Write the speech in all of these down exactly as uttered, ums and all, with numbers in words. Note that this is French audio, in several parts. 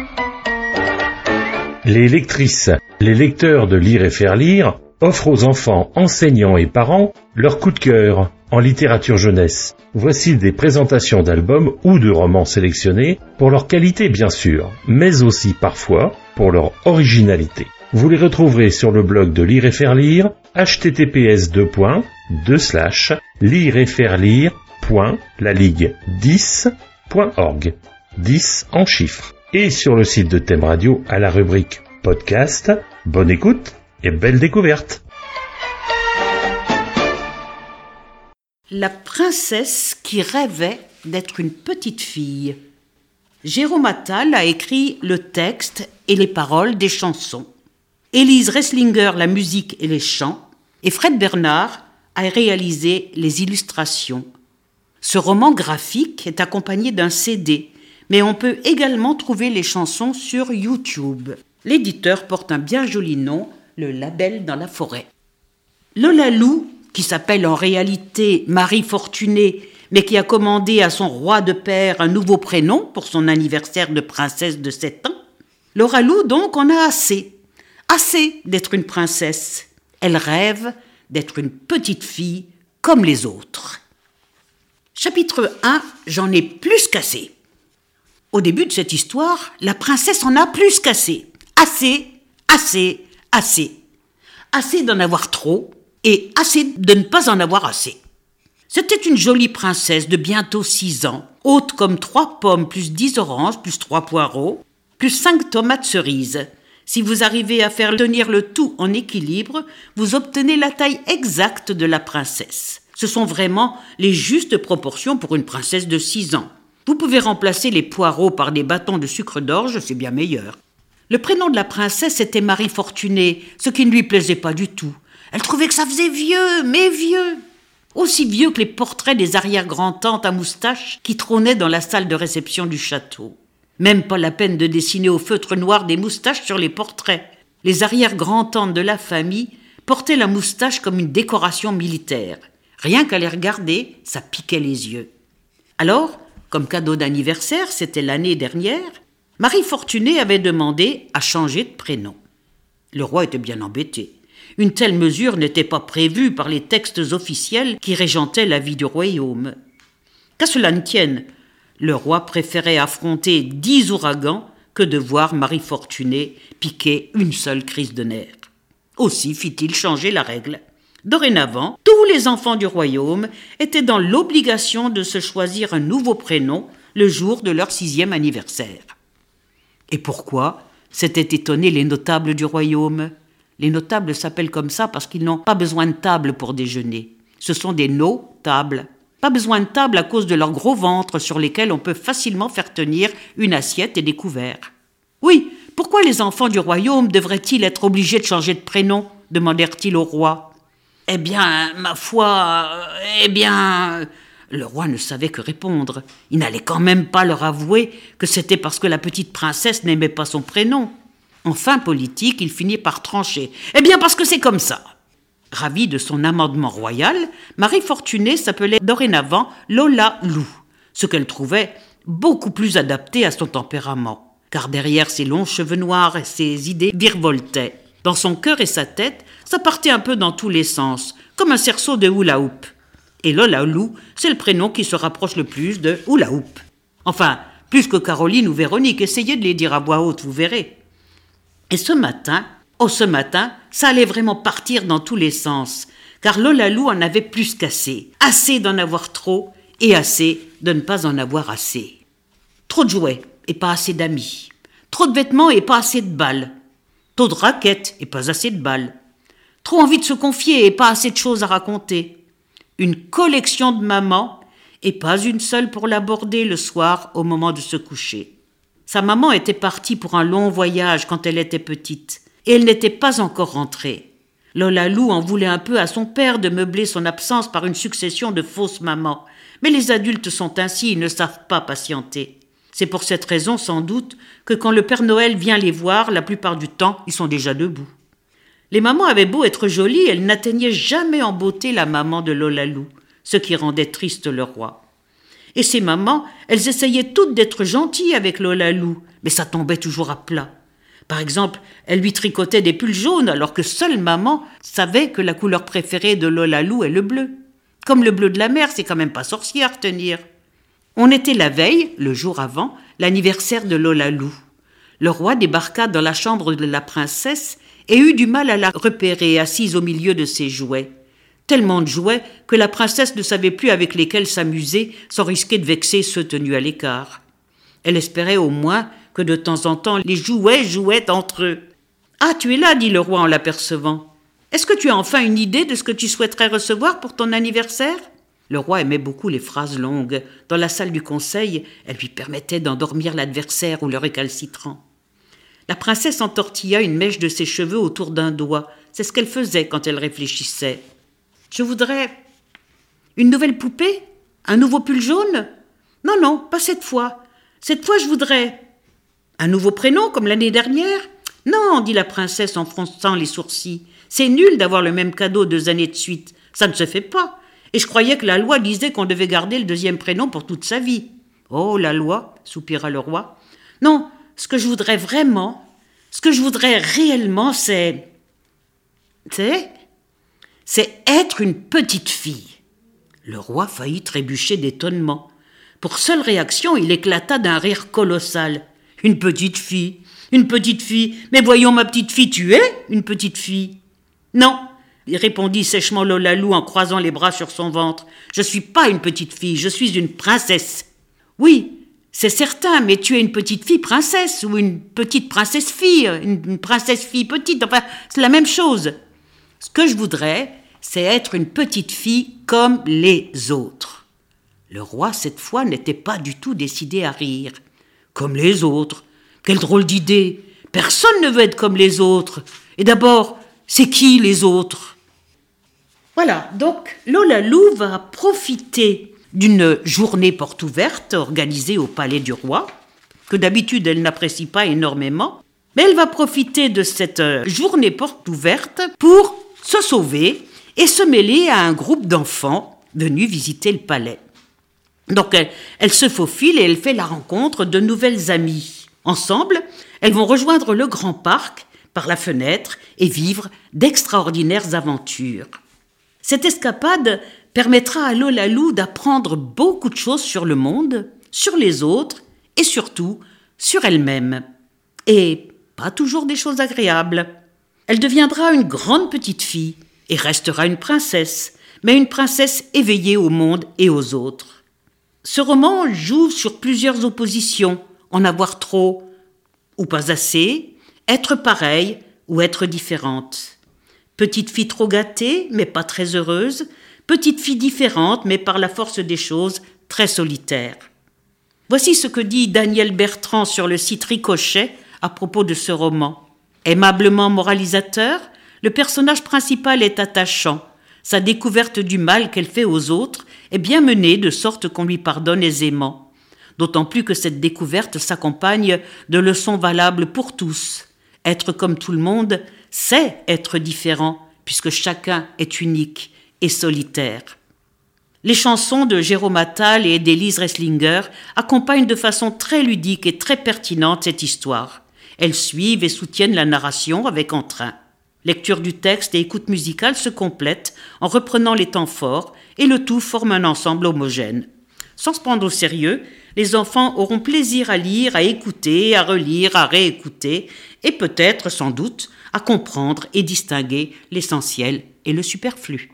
Les lectrices, les lecteurs de Lire et faire lire offrent aux enfants, enseignants et parents leur coup de cœur en littérature jeunesse. Voici des présentations d'albums ou de romans sélectionnés pour leur qualité bien sûr, mais aussi parfois pour leur originalité. Vous les retrouverez sur le blog de Lire et faire lire, h t t p s deux points deux slash lire et faire lire point la ligue dix point org, dix en chiffres, et sur le site de Thème Radio à la rubrique podcast. Bonne écoute et belle découverte. La princesse qui rêvait d'être une petite fille. Jérôme Attal a écrit le texte et les paroles des chansons. Élise Reslinger la musique et les chants. Et Fred Bernard a réalisé les illustrations. Ce roman graphique est accompagné d'un C D, mais on peut également trouver les chansons sur YouTube. L'éditeur porte un bien joli nom, le Label dans la forêt. Lola Lou, qui s'appelle en réalité Marie Fortunée, mais qui a commandé à son roi de père un nouveau prénom pour son anniversaire de princesse de sept ans. Lola Lou, donc, en a assez. Assez d'être une princesse. Elle rêve d'être une petite fille comme les autres. Chapitre un, j'en ai plus qu'assez. Au début de cette histoire, la princesse en a plus qu'assez. Assez, assez, assez. Assez d'en avoir trop et assez de ne pas en avoir assez. C'était une jolie princesse de bientôt six ans, haute comme trois pommes, plus dix oranges, plus trois poireaux, plus cinq tomates cerises. Si vous arrivez à faire tenir le tout en équilibre, vous obtenez la taille exacte de la princesse. Ce sont vraiment les justes proportions pour une princesse de six ans. Vous pouvez remplacer les poireaux par des bâtons de sucre d'orge, c'est bien meilleur. Le prénom de la princesse était Marie Fortunée, ce qui ne lui plaisait pas du tout. Elle trouvait que ça faisait vieux, mais vieux. Aussi vieux que les portraits des arrière-grand-tantes à moustache qui trônaient dans la salle de réception du château. Même pas la peine de dessiner au feutre noir des moustaches sur les portraits. Les arrière-grand-tantes de la famille portaient la moustache comme une décoration militaire. Rien qu'à les regarder, ça piquait les yeux. Alors, comme cadeau d'anniversaire, c'était l'année dernière, Marie Fortunée avait demandé à changer de prénom. Le roi était bien embêté. Une telle mesure n'était pas prévue par les textes officiels qui régentaient la vie du royaume. Qu'à cela ne tienne, le roi préférait affronter dix ouragans que de voir Marie Fortunée piquer une seule crise de nerfs. Aussi fit-il changer la règle. Dorénavant, tous les enfants du royaume étaient dans l'obligation de se choisir un nouveau prénom le jour de leur sixième anniversaire. Et pourquoi s'étaient étonnés les notables du royaume? Les notables s'appellent comme ça parce qu'ils n'ont pas besoin de table pour déjeuner. Ce sont des no-tables. Pas besoin de table à cause de leurs gros ventres sur lesquels on peut facilement faire tenir une assiette et des couverts. Oui, pourquoi les enfants du royaume devraient-ils être obligés de changer de prénom? Demandèrent-ils au roi. Eh bien, ma foi, eh bien... Le roi ne savait que répondre. Il n'allait quand même pas leur avouer que c'était parce que la petite princesse n'aimait pas son prénom. Enfin politique, il finit par trancher. Eh bien, parce que c'est comme ça. Ravie de son amendement royal, Marie Fortunée s'appelait dorénavant Lola Lou, ce qu'elle trouvait beaucoup plus adapté à son tempérament, car derrière ses longs cheveux noirs, ses idées virevoltaient. Dans son cœur et sa tête, ça partait un peu dans tous les sens, comme un cerceau de hula-hoop. Et Lola Lou, c'est le prénom qui se rapproche le plus de hula-hoop. Enfin, plus que Caroline ou Véronique, essayez de les dire à voix haute, vous verrez. Et ce matin, oh ce matin, ça allait vraiment partir dans tous les sens, car Lola Lou en avait plus qu'assez. Assez d'en avoir trop et assez de ne pas en avoir assez. Trop de jouets et pas assez d'amis. Trop de vêtements et pas assez de balles. Trop de raquettes et pas assez de balles. Trop envie de se confier et pas assez de choses à raconter. Une collection de mamans et pas une seule pour l'aborder le soir au moment de se coucher. Sa maman était partie pour un long voyage quand elle était petite, et elle n'était pas encore rentrée. Lola Lou en voulait un peu à son père de meubler son absence par une succession de fausses mamans, mais les adultes sont ainsi, ils ne savent pas patienter. C'est pour cette raison, sans doute, que quand le Père Noël vient les voir, la plupart du temps, ils sont déjà debout. Les mamans avaient beau être jolies, elles n'atteignaient jamais en beauté la maman de Lola Lou, ce qui rendait triste le roi. Et ces mamans, elles essayaient toutes d'être gentilles avec Lola Lou, mais ça tombait toujours à plat. Par exemple, elle lui tricotait des pulls jaunes alors que seule maman savait que la couleur préférée de Lola Lou est le bleu. Comme le bleu de la mer, c'est quand même pas sorcier à retenir. On était la veille, le jour avant, l'anniversaire de Lola Lou. Le roi débarqua dans la chambre de la princesse et eut du mal à la repérer assise au milieu de ses jouets. Tellement de jouets que la princesse ne savait plus avec lesquels s'amuser sans risquer de vexer ceux tenus à l'écart. Elle espérait au moins que de temps en temps les jouets jouaient entre eux. « Ah, tu es là, dit le roi en l'apercevant. Est-ce que tu as enfin une idée de ce que tu souhaiterais recevoir pour ton anniversaire ?» Le roi aimait beaucoup les phrases longues. Dans la salle du conseil, elles lui permettaient d'endormir l'adversaire ou le récalcitrant. La princesse entortilla une mèche de ses cheveux autour d'un doigt. C'est ce qu'elle faisait quand elle réfléchissait. « Je voudrais une nouvelle poupée ? Un nouveau pull jaune ? Non, non, pas cette fois. Cette fois, je voudrais un nouveau prénom comme l'année dernière ? Non, dit la princesse en fronçant les sourcils. C'est nul d'avoir le même cadeau deux années de suite. Ça ne se fait pas. Et je croyais que la loi disait qu'on devait garder le deuxième prénom pour toute sa vie. Oh, la loi, soupira le roi. Non, ce que je voudrais vraiment, ce que je voudrais réellement, c'est... C'est... C'est être une petite fille. Le roi faillit trébucher d'étonnement. Pour seule réaction, il éclata d'un rire colossal. Une petite fille, une petite fille. Mais voyons, ma petite fille, tu es une petite fille. Non, répondit sèchement Lola Lou en croisant les bras sur son ventre. Je suis pas une petite fille, je suis une princesse. Oui, c'est certain, mais tu es une petite fille princesse ou une petite princesse fille, une princesse fille petite. Enfin, c'est la même chose. Ce que je voudrais, c'est être une petite fille comme les autres. Le roi, cette fois, n'était pas du tout décidé à rire. Comme les autres. Quelle drôle d'idée. Personne ne veut être comme les autres. Et d'abord, c'est qui les autres ? Voilà, donc Lola Lou va profiter d'une journée porte ouverte organisée au palais du roi, que d'habitude elle n'apprécie pas énormément, mais elle va profiter de cette journée porte ouverte pour se sauver et se mêler à un groupe d'enfants venus visiter le palais. Donc elle, elle se faufile et elle fait la rencontre de nouvelles amies. Ensemble, elles vont rejoindre le grand parc par la fenêtre et vivre d'extraordinaires aventures. Cette escapade permettra à Lola Lou d'apprendre beaucoup de choses sur le monde, sur les autres et surtout sur elle-même. Et pas toujours des choses agréables. Elle deviendra une grande petite fille et restera une princesse, mais une princesse éveillée au monde et aux autres. Ce roman joue sur plusieurs oppositions, en avoir trop ou pas assez, être pareille ou être différente. Petite fille trop gâtée, mais pas très heureuse, petite fille différente, mais par la force des choses, très solitaire. Voici ce que dit Daniel Bertrand sur le site Ricochet à propos de ce roman. Aimablement moralisateur, le personnage principal est attachant. Sa découverte du mal qu'elle fait aux autres est bien menée de sorte qu'on lui pardonne aisément. D'autant plus que cette découverte s'accompagne de leçons valables pour tous. Être comme tout le monde, c'est être différent, puisque chacun est unique et solitaire. Les chansons de Jérôme Attal et d'Élise Reslinger accompagnent de façon très ludique et très pertinente cette histoire. Elles suivent et soutiennent la narration avec entrain. Lecture du texte et écoute musicale se complètent en reprenant les temps forts et le tout forme un ensemble homogène. Sans se prendre au sérieux, les enfants auront plaisir à lire, à écouter, à relire, à réécouter et peut-être, sans doute, à comprendre et distinguer l'essentiel et le superflu.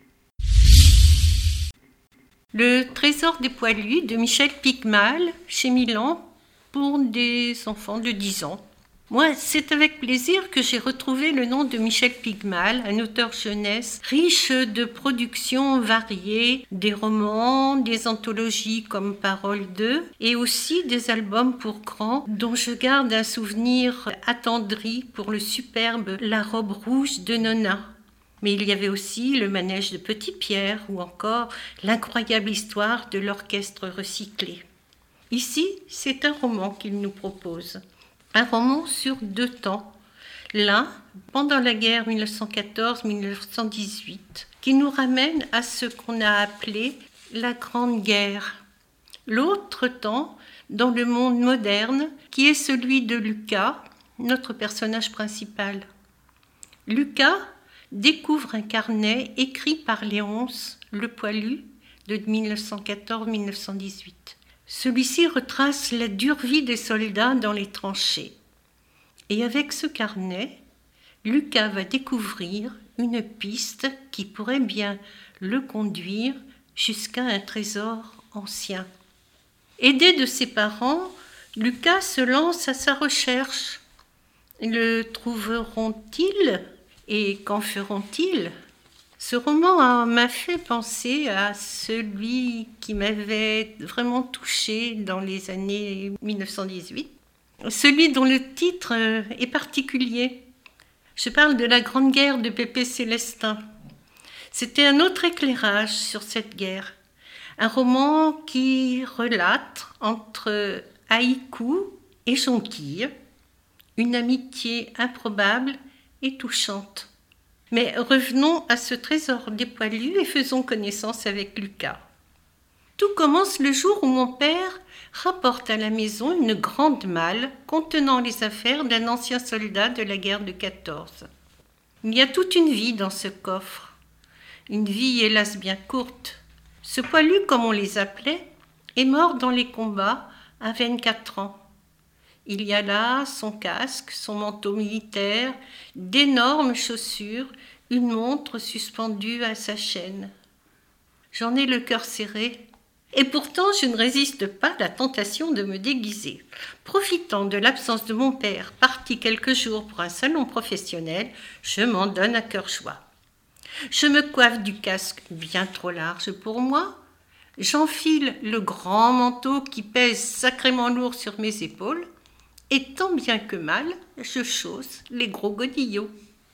Le trésor des poilus de Michel Picmal, chez Milan, pour des enfants de dix ans. Moi, c'est avec plaisir que j'ai retrouvé le nom de Michel Picmal, un auteur jeunesse riche de productions variées, des romans, des anthologies comme Parole deux, et aussi des albums pour grands dont je garde un souvenir attendri pour le superbe La robe rouge de Nona. Mais il y avait aussi Le manège de Petit Pierre ou encore L'incroyable histoire de l'orchestre recyclé. Ici, c'est un roman qu'il nous propose. Un roman sur deux temps. L'un, pendant la guerre mille neuf cent quatorze mille neuf cent dix-huit, qui nous ramène à ce qu'on a appelé la Grande Guerre. L'autre temps, dans le monde moderne qui est celui de Lucas, notre personnage principal. Lucas découvre un carnet écrit par Léonce Le Poilu de mille neuf cent quatorze à mille neuf cent dix-huit. Celui-ci retrace la dure vie des soldats dans les tranchées. Et avec ce carnet, Lucas va découvrir une piste qui pourrait bien le conduire jusqu'à un trésor ancien. Aidé de ses parents, Lucas se lance à sa recherche. Le trouveront-ils et qu'en feront-ils ? Ce roman m'a fait penser à celui qui m'avait vraiment touchée dans les années mille neuf cent dix-huit, celui dont le titre est particulier. Je parle de La Grande Guerre de Pépé Célestin. C'était un autre éclairage sur cette guerre, un roman qui relate entre haïku et jonquille une amitié improbable et touchante. Mais revenons à ce trésor des poilus et faisons connaissance avec Lucas. Tout commence le jour où mon père rapporte à la maison une grande malle contenant les affaires d'un ancien soldat de la guerre de quatorze. Il y a toute une vie dans ce coffre, une vie hélas bien courte. Ce poilu, comme on les appelait, est mort dans les combats à vingt-quatre ans. Il y a là son casque, son manteau militaire, d'énormes chaussures, une montre suspendue à sa chaîne. J'en ai le cœur serré, et pourtant je ne résiste pas à la tentation de me déguiser. Profitant de l'absence de mon père, parti quelques jours pour un salon professionnel, je m'en donne à cœur joie. Je me coiffe du casque bien trop large pour moi, j'enfile le grand manteau qui pèse sacrément lourd sur mes épaules, et tant bien que mal, je chausse les gros godillots.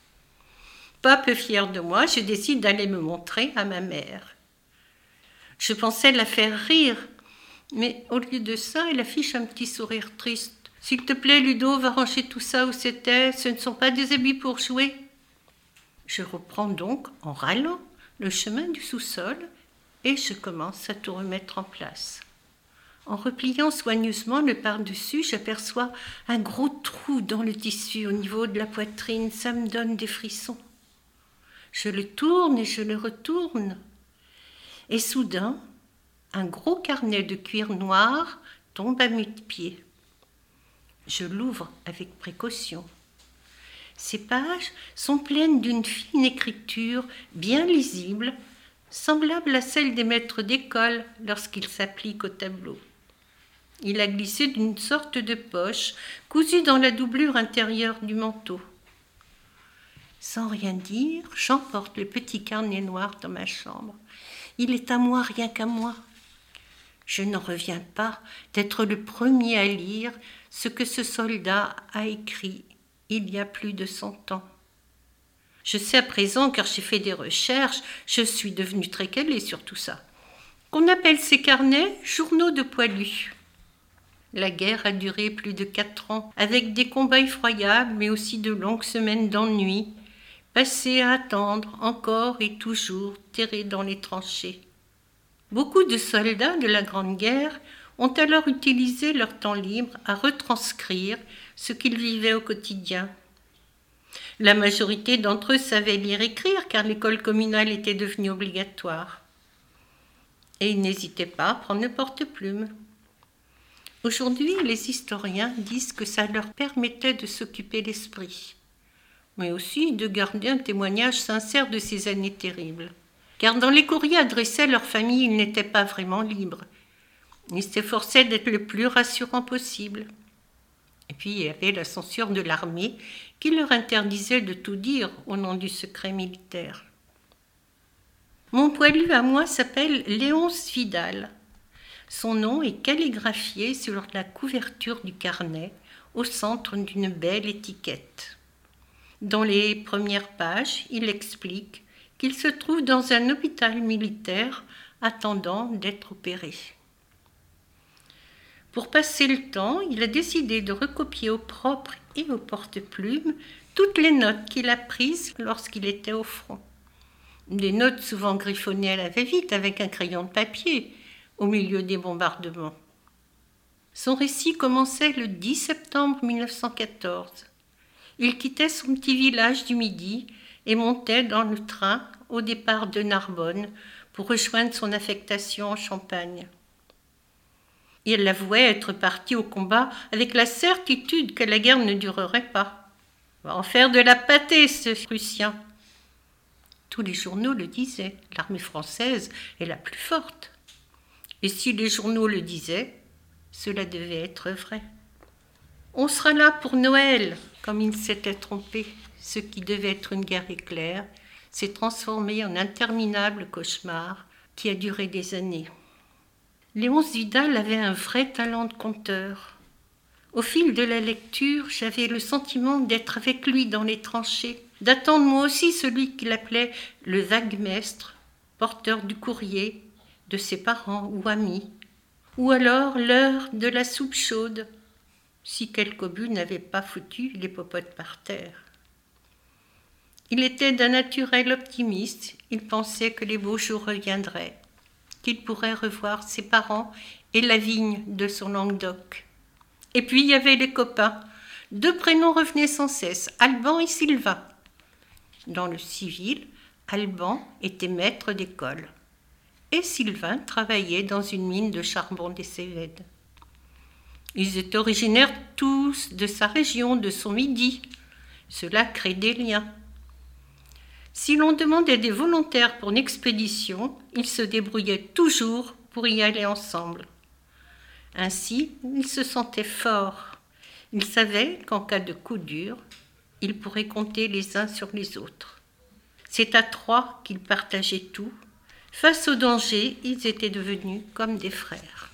Pas peu fière de moi, je décide d'aller me montrer à ma mère. Je pensais la faire rire, mais au lieu de ça, elle affiche un petit sourire triste. « S'il te plaît, Ludo, va ranger tout ça où c'était, ce ne sont pas des habits pour jouer. » Je reprends donc, en râlant, le chemin du sous-sol et je commence à tout remettre en place. En repliant soigneusement le par-dessus, j'aperçois un gros trou dans le tissu au niveau de la poitrine. Ça me donne des frissons. Je le tourne et je le retourne. Et soudain, un gros carnet de cuir noir tombe à mes pieds. Je l'ouvre avec précaution. Ces pages sont pleines d'une fine écriture bien lisible, semblable à celle des maîtres d'école lorsqu'ils s'appliquent au tableau. Il a glissé d'une sorte de poche cousue dans la doublure intérieure du manteau. Sans rien dire, j'emporte le petit carnet noir dans ma chambre. Il est à moi, rien qu'à moi. Je n'en reviens pas d'être le premier à lire ce que ce soldat a écrit il y a plus de cent ans. Je sais à présent, car j'ai fait des recherches, je suis devenue très calée sur tout ça, qu'on appelle ces carnets journaux de poilus. La guerre a duré plus de quatre ans, avec des combats effroyables, mais aussi de longues semaines d'ennui, passées à attendre encore et toujours, terrés dans les tranchées. Beaucoup de soldats de la Grande Guerre ont alors utilisé leur temps libre à retranscrire ce qu'ils vivaient au quotidien. La majorité d'entre eux savaient lire et écrire, car l'école communale était devenue obligatoire. Et ils n'hésitaient pas à prendre le porte-plume. Aujourd'hui, les historiens disent que ça leur permettait de s'occuper l'esprit, mais aussi de garder un témoignage sincère de ces années terribles. Car dans les courriers adressés à leur famille, ils n'étaient pas vraiment libres. Ils s'efforçaient d'être le plus rassurant possible. Et puis il y avait la censure de l'armée qui leur interdisait de tout dire au nom du secret militaire. Mon poilu à moi s'appelle Léonce Vidal. Son nom est calligraphié sur la couverture du carnet, au centre d'une belle étiquette. Dans les premières pages, il explique qu'il se trouve dans un hôpital militaire attendant d'être opéré. Pour passer le temps, il a décidé de recopier au propre et au porte-plume toutes les notes qu'il a prises lorsqu'il était au front. Des notes souvent griffonnées à la va-vite avec un crayon de papier, au milieu des bombardements. Son récit commençait le dix septembre mille neuf cent quatorze. Il quittait son petit village du Midi et montait dans le train au départ de Narbonne pour rejoindre son affectation en Champagne. Il avouait être parti au combat avec la certitude que la guerre ne durerait pas. « Va en faire de la pâtée, ce Prussien !» Tous les journaux le disaient, l'armée française est la plus forte. Et si les journaux le disaient, cela devait être vrai. On sera là pour Noël, comme il s'était trompé. Ce qui devait être une guerre éclair s'est transformé en interminable cauchemar qui a duré des années. Léonce Vidal avait un vrai talent de conteur. Au fil de la lecture, j'avais le sentiment d'être avec lui dans les tranchées, d'attendre moi aussi celui qu'il appelait le vaguemestre, porteur du courrier, de ses parents ou amis, ou alors l'heure de la soupe chaude, si quelque obus n'avait pas foutu les popotes par terre. Il était d'un naturel optimiste, il pensait que les beaux jours reviendraient, qu'il pourrait revoir ses parents et la vigne de son Languedoc. Et puis il y avait les copains. Deux prénoms revenaient sans cesse, Alban et Sylvain. Dans le civil, Alban était maître d'école et Sylvain travaillait dans une mine de charbon des Cévennes. Ils étaient originaires tous de sa région, de son Midi. Cela crée des liens. Si l'on demandait des volontaires pour une expédition, ils se débrouillaient toujours pour y aller ensemble. Ainsi, ils se sentaient forts. Ils savaient qu'en cas de coup dur, ils pourraient compter les uns sur les autres. C'est à trois qu'ils partageaient tout. Face au danger, ils étaient devenus comme des frères.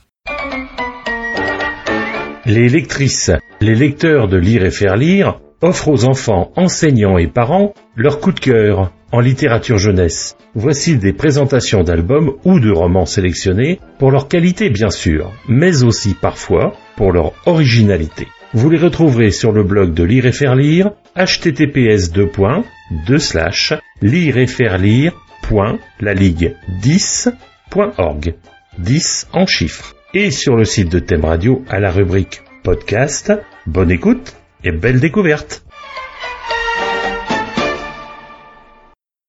Les lectrices, les lecteurs de Lire et faire lire offrent aux enfants, enseignants et parents leur coup de cœur en littérature jeunesse. Voici des présentations d'albums ou de romans sélectionnés pour leur qualité bien sûr, mais aussi parfois pour leur originalité. Vous les retrouverez sur le blog de Lire et faire lire, h t t p s deux points deux slash lire et faire lire point la ligue dix point org, dix en chiffres, et sur le site de Thème Radio à la rubrique podcast. Bonne écoute et belle découverte.